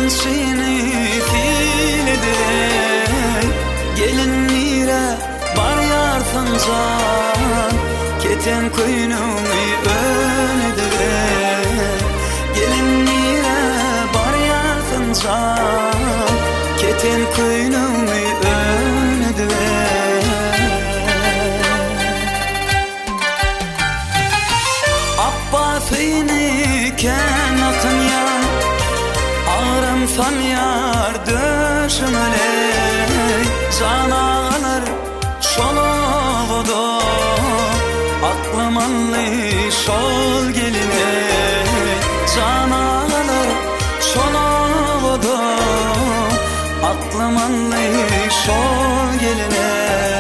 seni filede gelin nire bar yartancan keten koynumi önede gelin nire bar yartancan keten koynumi önede abba feyni ken akın ya ağrım fan yar döşümele canağlar şolavodo aklım anlı şol geline canağlar şolavodo aklım anlı şol geline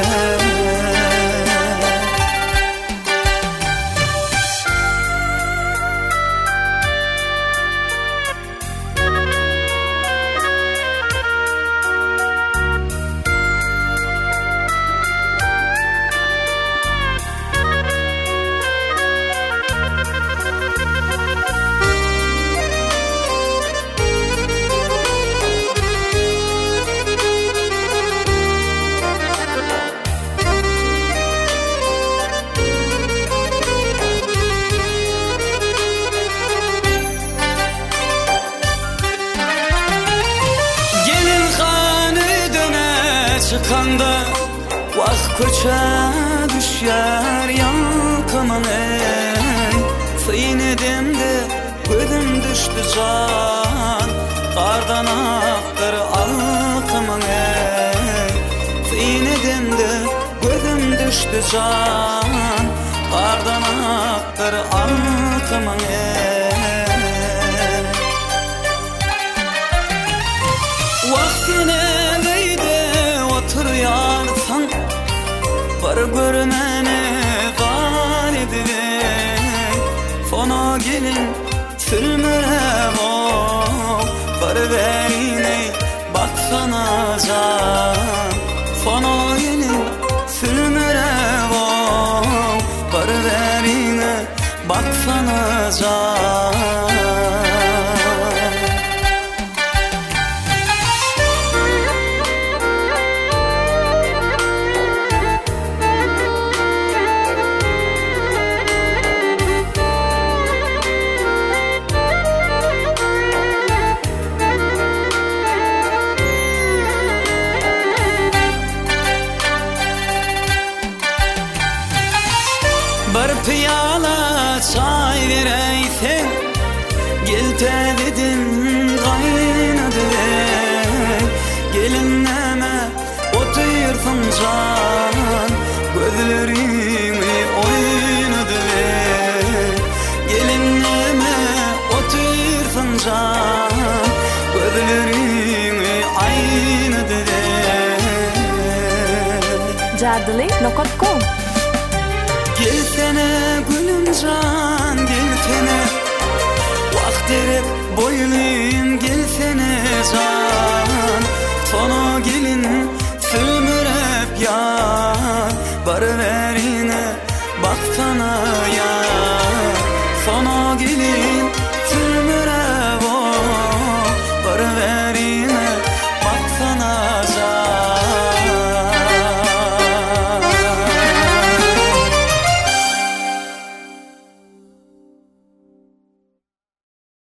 çıkanda vah koça düşer yankaman ey sıyın edemde gözüm düştü can kardan aktır alkaman ey sıyın edemde gözüm düştü can kardan aktır alkaman ey vaktine yarsan var görmene galibine fona gelin sürmüre var verine baksana can fona gelin sürmüre var verine baksana can bir piyala çay vereysen gelte dedim kaynadı gelinleme otursun can gözlerimi oynadı gelinleme otursun can gözlerimi aynadı Jardili.com Gelsene gülüm can gelsene vakt erip boyluyum gelsene can sona gelin sülmürep ya bar verine baksana ya sona gelin